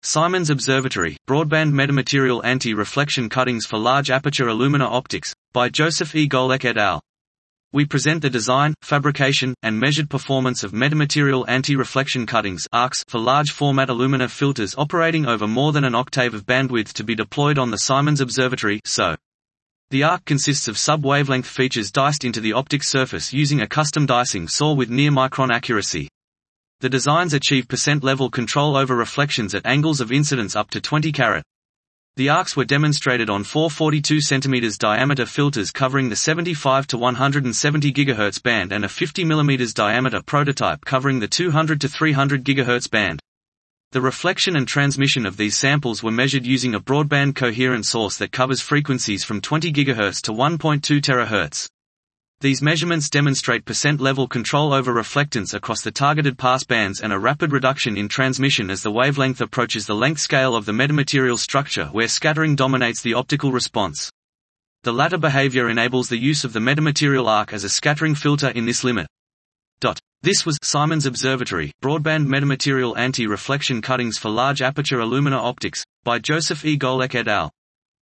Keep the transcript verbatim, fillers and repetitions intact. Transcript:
Simons Observatory, Broadband Metamaterial Anti-Reflection Cuttings for Large Aperture Alumina Optics, by Joseph E. Golek et al. We present the design, fabrication, and measured performance of metamaterial anti-reflection cuttings (A R Cs) for large-format alumina filters operating over more than an octave of bandwidth to be deployed on the Simons Observatory (S O). The A R C consists of sub-wavelength features diced into the optic surface using a custom dicing saw with near-micron accuracy. The designs achieve percent-level control over reflections at angles of incidence up to twenty carat. The A R Cs were demonstrated on four forty-two centimeter diameter filters covering the seventy-five to one hundred seventy gigahertz band and a fifty millimeter diameter prototype covering the two hundred to three hundred gigahertz band. The reflection and transmission of these samples were measured using a broadband coherent source that covers frequencies from twenty gigahertz to one point two terahertz. These measurements demonstrate percent-level control over reflectance across the targeted pass bands and a rapid reduction in transmission as the wavelength approaches the length scale of the metamaterial structure where scattering dominates the optical response. The latter behavior enables the use of the metamaterial A R C as a scattering filter in this limit. This was Simons Observatory, Broadband Metamaterial Anti-Reflection Cuttings for Large Aperture Alumina Optics, by Joseph E. Golek et al.